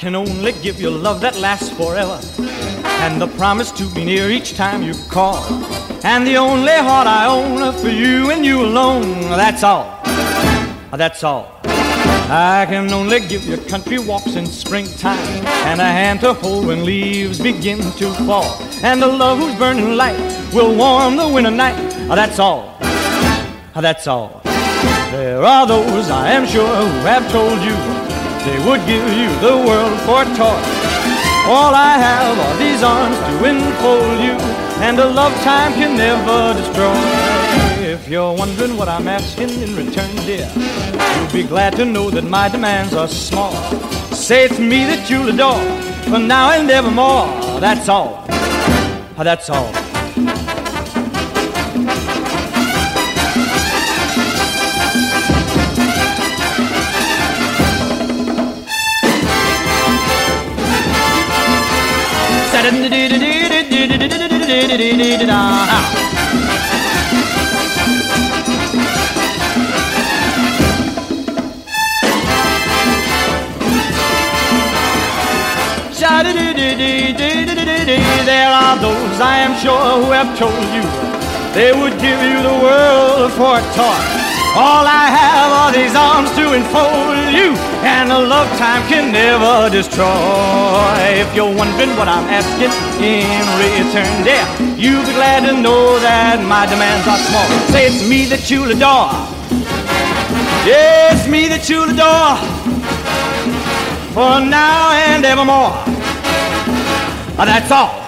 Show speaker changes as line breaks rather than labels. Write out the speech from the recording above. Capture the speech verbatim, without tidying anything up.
can only give you love that lasts forever, and the promise to be near each time you call, and the only heart I own for you and you alone. That's all, that's all. I can only give you country walks in springtime, and a hand to hold when leaves begin to fall, and a love whose burning light will warm the winter night. That's all, that's all. There are those, I am sure, who have told you they would give you the world for a toy. All I have are these arms to enfold you, and a love time can never destroy. If you're wondering what I'm asking in return, dear, you'll be glad to know that my demands are small. Say it's me that you'll adore, for now and evermore. That's all, that's all. There are those, I am sure, who have told you they would give you the world for a toy. All I have are these arms to enfold you, and a love time can never destroy. If you're wondering what I'm asking in return, dear, you'll be glad to know that my demands are small. Say it's me that you'll adore. Yeah, it's me that you'll adore, for now and evermore. That's all.